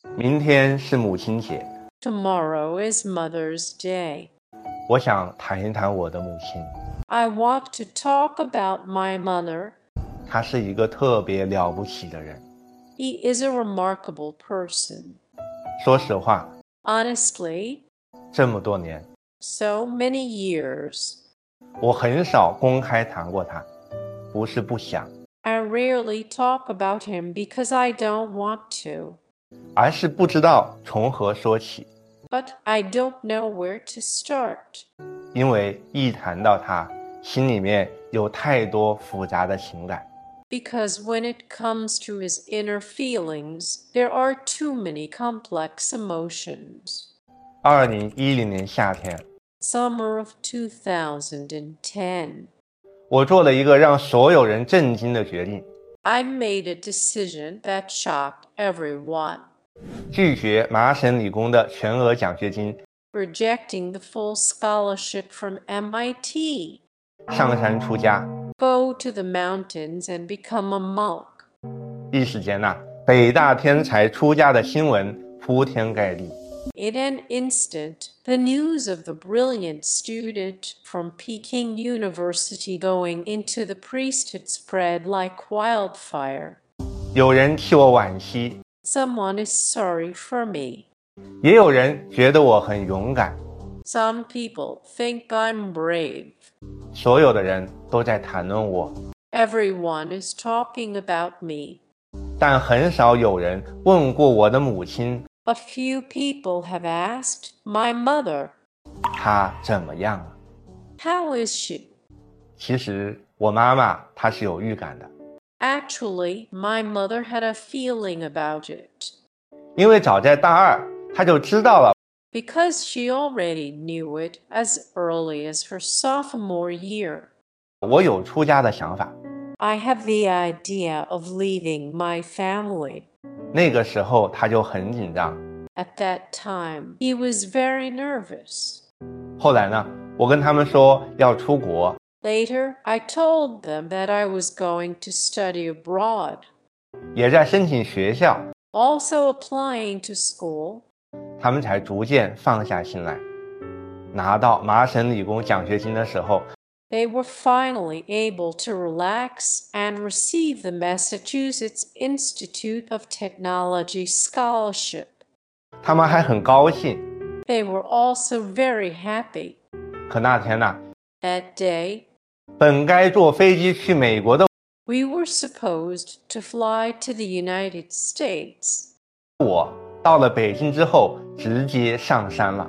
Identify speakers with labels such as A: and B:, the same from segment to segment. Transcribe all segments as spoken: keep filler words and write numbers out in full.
A: 明天是母亲节，
B: Tomorrow is Mother's Day.
A: 我想谈一谈我的母亲。
B: I want to talk about my mother.
A: 她是一个特别了不起的人。
B: He is a remarkable person.
A: 说实话，
B: Honestly,
A: 这么多年，
B: so many years.
A: 我很少公开谈过她，不是不想，
B: I rarely talk about him because I don't want to.
A: 而是不知道从何说起。
B: But I don't know where to start.
A: 因为一谈到她，心里面有太多复杂的情感。
B: Because when it comes to his inner feelings, there are too many complex emotions.
A: 二零一零年夏天，
B: Summer of two thousand ten.
A: 我做了一个让所有人震惊的决定，
B: I made a decision that shocked everyone.
A: 拒绝麻省理工的全额奖学金，
B: Rejecting the full scholarship from M I T.
A: 上山出家。
B: Go to the mountains and become a monk.
A: 一时间呐、啊，北大天才出家的新闻铺天盖地。
B: In an instant, the news of the brilliant student from Peking University going into the priesthood spread like wildfire.
A: 有人替我惋惜，
B: Someone is sorry for me.
A: 也有人觉得我很勇敢。
B: Some people think I'm brave.
A: 所有的人都在谈论我，
B: Everyone is talking about me.
A: 但很少有人问过我的母亲，
B: But few people have asked my mother,
A: 她怎么样了。
B: how is she?
A: 其实我妈妈她是有预感的，
B: Actually, my mother had a feeling about it.
A: 因为早在大二她就知道了
B: Because she already knew it as early as her sophomore year.
A: 我有出家的想法。
B: I have the idea of leaving my family.
A: 那个时候她就很紧张。
B: At that time, he was very nervous.
A: 后来呢，我跟他们说要出国，
B: Later, I told them that I was going to study abroad.
A: 也在申请学校，
B: Also applying to school,
A: 他们才逐渐放下心来。拿到麻省理工奖学金的时候，
B: they were finally able to relax and receive the Massachusetts Institute of Technology scholarship.
A: 他们还很高兴。
B: They were also very happy.
A: 可那天呢，
B: That day,
A: 本该坐飞机去美国的
B: we were supposed to fly to the United States.
A: 我，到了北京之后直接上山了。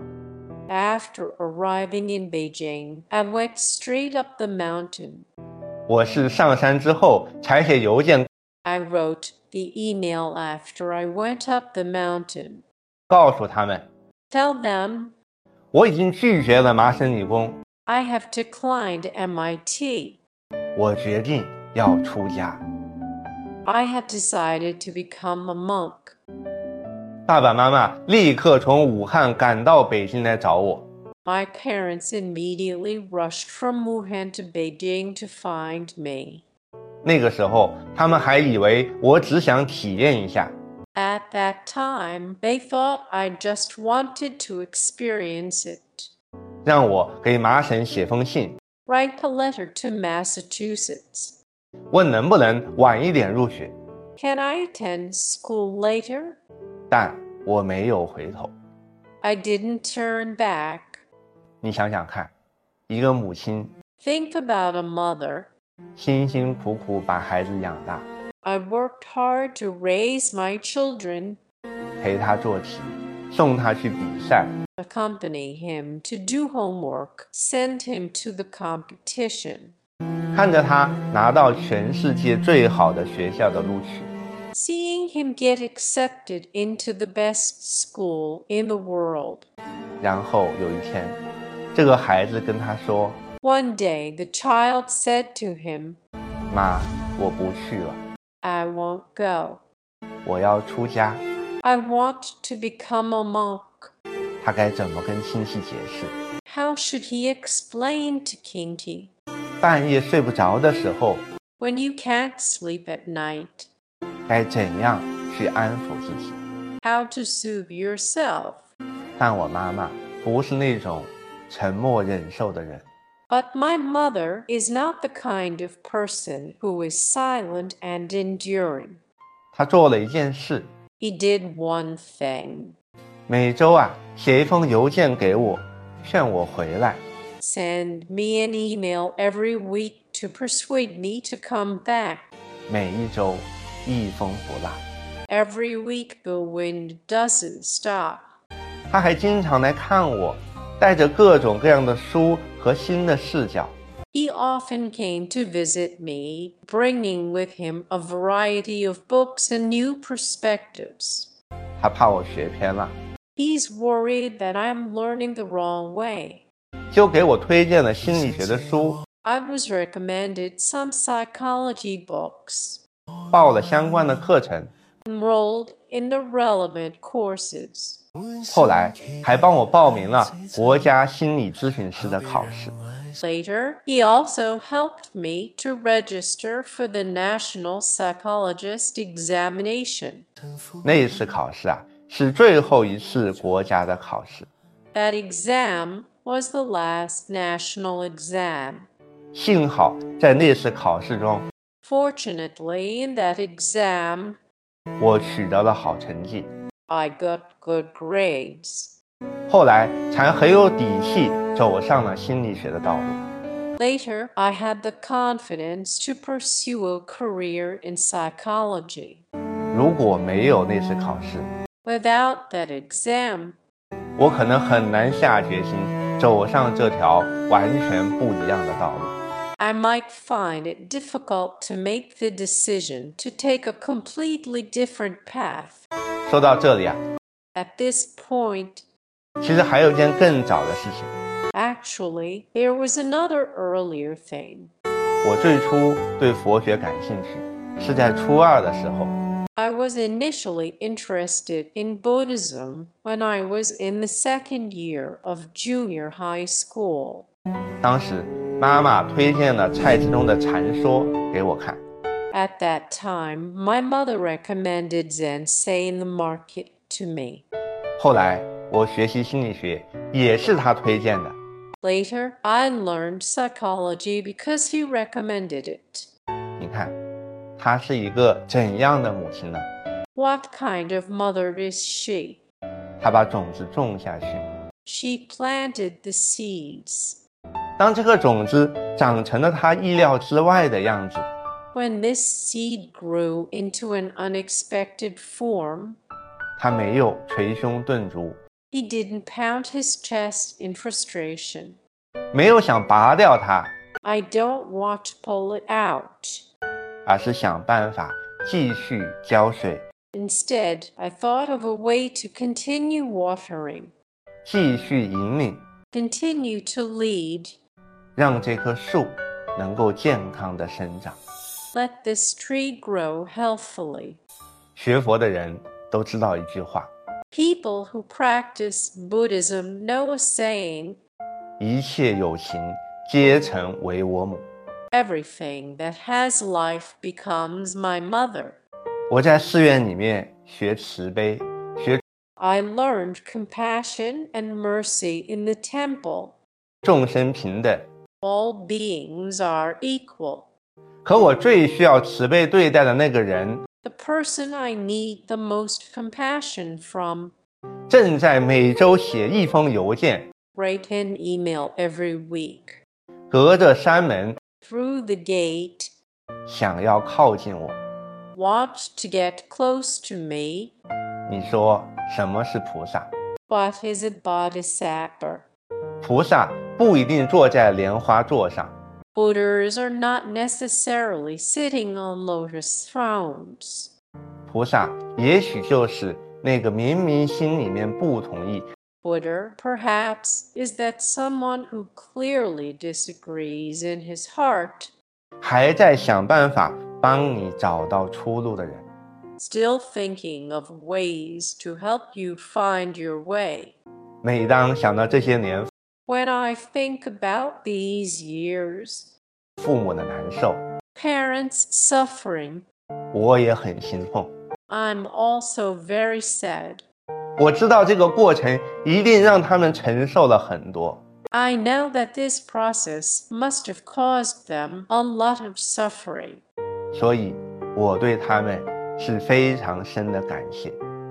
B: After arriving in Beijing, I went straight up the mountain.
A: 我是上山之后才写邮件
B: I wrote the email after I went up the mountain.
A: 告诉他们，
B: Tell them
A: 我已经拒绝了麻省理工，
B: I have declined M I T.
A: 我决定要出家。
B: I have decided to become a monk.
A: 爸爸妈妈立刻从武汉赶到北京来找我。
B: My parents immediately rushed from Wuhan to Beijing to find me.
A: 那个时候，他们还以为我只想体验一下，
B: At that time, they thought I just wanted to experience it.
A: 让我给麻省写封信，
B: Write a letter to Massachusetts.
A: 问能不能晚一点入学。
B: Can I attend school later?
A: 但我没有回头。
B: I didn't turn back.
A: 你想想看，一个母亲
B: Think about a mother.
A: 辛辛苦苦把孩子养大，
B: I worked hard to raise my children,
A: 陪他做题，送他去比赛，
B: accompany him to do homework, send him to the competition.
A: 看着他拿到全世界最好的学校的录取，
B: Seeing him get accepted into the best school in the world.
A: 然后有一天，这个孩子跟他说
B: One day, the child said to him,
A: 妈，我不去了，
B: I won't go.
A: 我要出家。
B: I want to become a monk.
A: 他该怎么跟亲戚解释？
B: How should he explain to Kinty?
A: 半夜睡不着的时候，
B: When you can't sleep at night,
A: 该怎样去安抚自己？
B: how to soothe yourself.
A: 但我妈妈不是那种沉默忍受的人。
B: But my mother is not the kind of person who is silent and enduring.
A: 她做了一件事，
B: He did one thing.
A: 每周啊写一封邮件给我，劝我回来。
B: Send me an email every week to persuade me to come back.
A: 每一周一封不落。
B: Every week the wind doesn't stop.
A: 她还经常来看我，带着各种各样的书和新的视角。
B: He often came to visit me, bringing with him a variety of books and new perspectives.
A: 她怕我学偏了，
B: He's worried that I'm learning the wrong way.
A: 就给我推荐了心理学的书，
B: I was recommended some psychology books,
A: 报了相关的课程，
B: enrolled in the relevant courses.
A: 后来还帮我报名了国家心理咨询师的考试。
B: Later, he also helped me to register for the National Psychologist Examination.
A: 那一次考试啊，是最后一次国家的考试。
B: That exam was the last national exam.
A: 幸好在那次考试中，
B: Fortunately, in that exam,
A: 我取得了好成绩，
B: I got good grades.
A: 后来才很有底气走上了心理学的道路。
B: Later, I had the confidence to pursue a career in psychology.
A: 如果没有那次考试，
B: Without that exam,
A: 我可能很难下决心走上这条完全不一样的道路。
B: I might find it difficult to make the decision to take a completely different path.
A: 说到这里啊，
B: At this point,
A: 其实还有一件更早的事情。
B: actually, there was another earlier thing.
A: 我最初对佛学感兴趣，是在初二的时候。
B: I was initially interested in Buddhism when I was in the second year of junior high school.
A: 当时妈妈推荐了蔡志忠的禅说给我看，
B: At that time, my mother recommended Zensei in the Market to me.
A: 后来我学习心理学也是他推荐的。
B: Later, I learned psychology because he recommended it.
A: 你看，她是一个怎样的母亲呢？
B: What kind of mother is she?
A: 她把种子种下去，
B: She planted the seeds.
A: 当这颗种子长成了她意料之外的样子，
B: When this seed grew into an unexpected form,
A: 她没有捶胸顿足，
B: he didn't pound his chest in frustration.
A: 没有想拔掉它，
B: I don't want to pull it out.
A: 而是想办法继续浇水，
B: Instead, I thought of a way to continue watering,
A: 继续引领，
B: continue to lead,
A: 让这棵树能够健康的生长。
B: let this tree grow healthily.
A: 学佛的人都知道一句话，
B: People who practice Buddhism know a saying,
A: 一切有情皆成为我母。
B: everything that has life becomes my mother.
A: 我在寺院里面学慈悲，学
B: I learned compassion and mercy in the temple.
A: 众生平等，
B: All beings are equal.
A: 可我最需要慈悲对待的那个人，
B: The person I need the most compassion from,
A: 正在每周写一封邮件，
B: write an email every week.
A: 隔着山门
B: Through the gate,
A: 想要靠近我。
B: want to get close to me.
A: 你说什么是菩萨？
B: What is a bodhisattva?
A: 菩萨不一定坐在莲花座上，
B: Buddhas are not necessarily sitting on lotus thrones.
A: 菩萨也许就是那个明明心里面不同意，
B: Buddha, perhaps, is that someone who clearly disagrees in his heart,
A: 还在想办法帮你找到出路的人。
B: still thinking of ways to help you find your way.
A: 每当想到这些年
B: When I think about these years,
A: 父母的难受，
B: parents suffering,
A: 我也很心痛。
B: I'm also very sad.
A: 我知道这个过程一定让他们承受了很多。
B: I know that this process must have caused them a lot of suffering.
A: 所以我对他们是非常深的感谢。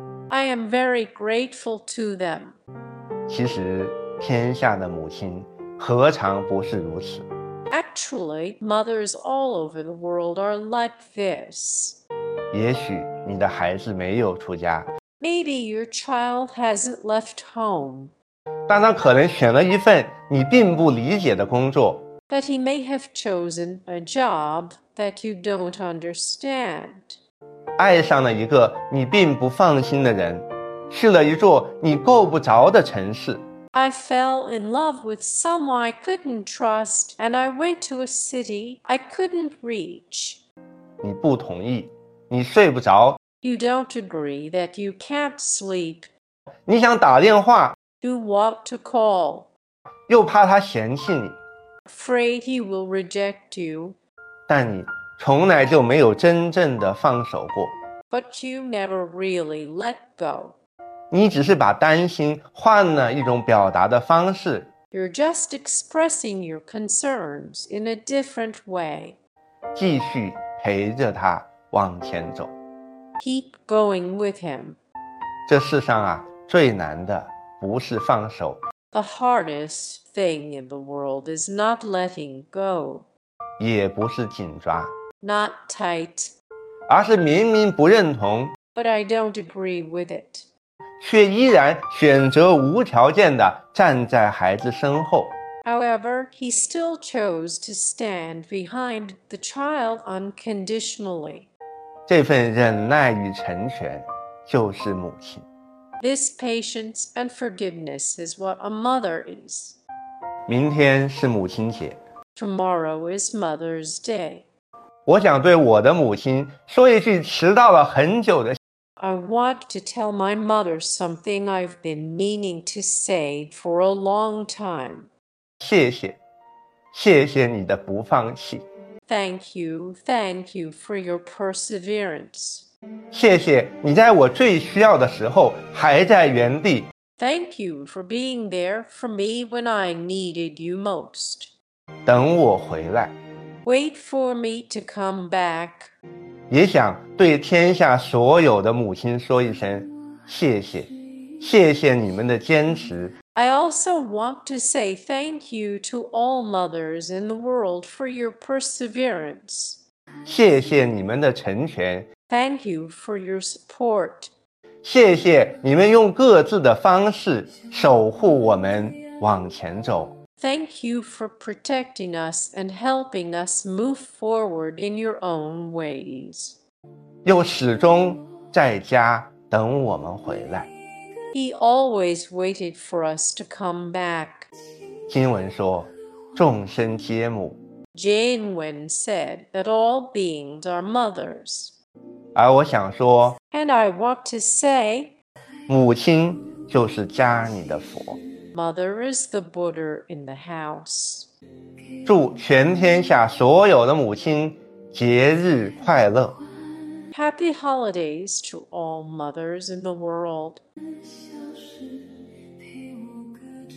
B: I am very grateful to them.
A: 其实天下的母亲何尝不是如此？
B: Actually, mothers all over the world are like this.
A: 也许你的孩子没有出家，
B: Maybe your child hasn't left home,
A: 但他可能选了一份你并不理解的工作，
B: but he may have chosen a job that you don't understand.
A: 爱上了一个你并不放心的人，去了一座你够不着的城市。
B: I fell in love with someone I couldn't trust, and I went to a city I couldn't reach.
A: 你不同意，你睡不着，
B: You don't agree that you can't sleep.
A: 你想打电话，
B: You want to call,
A: 又怕他嫌弃你，
B: afraid he will reject you,
A: 但你从来就没有真正的放手过。
B: but you never really let go.
A: 你只是把担心换了一种表达的方式，
B: You're just expressing your concerns in a different way.
A: 继续陪着他往前走。
B: Keep going with him.
A: 这世上啊，最难的不是放手，
B: The hardest thing in the world is not letting go,
A: 也不是紧抓，
B: not tight,
A: 而是明明不认同，
B: but I don't agree with it.
A: 却依然选择无条件地站在孩子身后。
B: However, he still chose to stand behind the child unconditionally.
A: 这份忍耐与成全，就是母亲。
B: This patience and forgiveness is what a mother is.
A: 明天是母亲节，
B: Tomorrow is Mother's Day.
A: 我想对我的母亲说一句迟到了很久的
B: I want to tell my mother something I've been meaning to say for a long time.
A: 谢谢，谢谢你的不放弃，
B: Thank you, thank you for your perseverance.
A: 谢谢你在我最需要的时候还在原地，
B: Thank you for being there for me when I needed you most.
A: 等我回来。
B: Wait for me to come back.
A: 也想对天下所有的母亲说一声谢谢，谢谢你们的坚持，
B: I also want to say thank you to all mothers in the world for your perseverance.
A: 谢谢你们的成全，
B: Thank you for your support.
A: 谢谢你们用各自的方式守护我们往前走。
B: Thank you for protecting us and helping us move forward in your own ways.
A: 又始终在家等我们回来。
B: He always waited for us to come back.
A: 经文说，众生皆母，
B: Jane Wen said that all beings are mothers.
A: 而我想说，
B: And I want to say,
A: 母亲就是家里的佛。
B: Mother is the Buddha in the house.
A: 祝全天下所有的母亲节日快乐。
B: Happy holidays to all mothers in the world.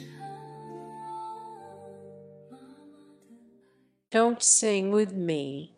B: Don't sing with me.